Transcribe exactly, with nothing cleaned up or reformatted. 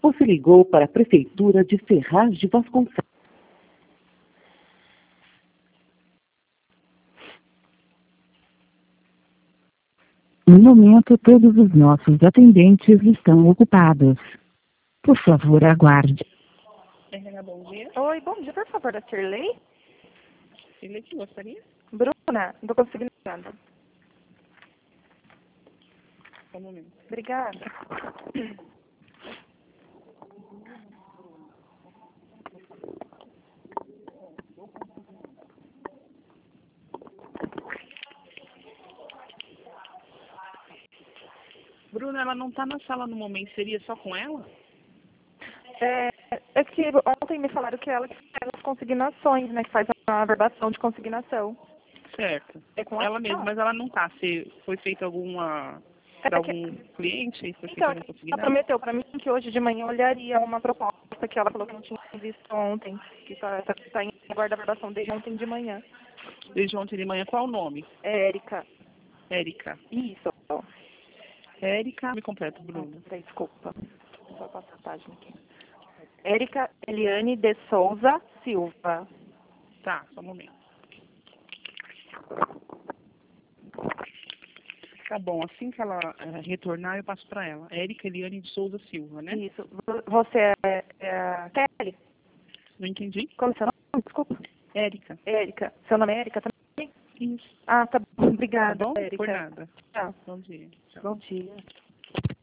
Você ligou para a Prefeitura de Ferraz de Vasconcelos. No momento, todos os nossos atendentes estão ocupados. Por favor, aguarde. Helena, bom dia. Oi, bom dia, por favor, da Shirley. Shirley, que gostaria? Bruna, não tô conseguindo nada. Só um momento. Obrigada. Bruna, ela não está na sala no momento, seria só com ela? É, é que ontem me falaram que ela que faz as consignações, né, que faz a averbação de consignação. Certo. É com Ela mesma, mas ela não está. Se foi feita alguma... para É algum que... cliente? Foi feita Então, alguma ela consignada? prometeu para mim que hoje de manhã olharia uma proposta que ela falou que não tinha visto ontem, que está tá, tá em guarda averbação desde ontem de manhã. Desde ontem de manhã, qual o nome? É Érica. Érica. Isso. Érica, me completo, Bruna. Peraí, desculpa. Só passar a página aqui. Érica Eliane de Souza Silva. Tá, só um momento. Tá bom, assim que ela uh, retornar, eu passo para ela. Érica Eliane de Souza Silva, né? Isso. Você é, é a Kelly? Não entendi. Qual é o seu nome? Desculpa. Érica. Érica. Seu nome é Érica também? Isso. Ah, tá bom. Obrigada, Tá bom? Érica. Por nada. Tchau. Bom dia. Tchau. Bom dia.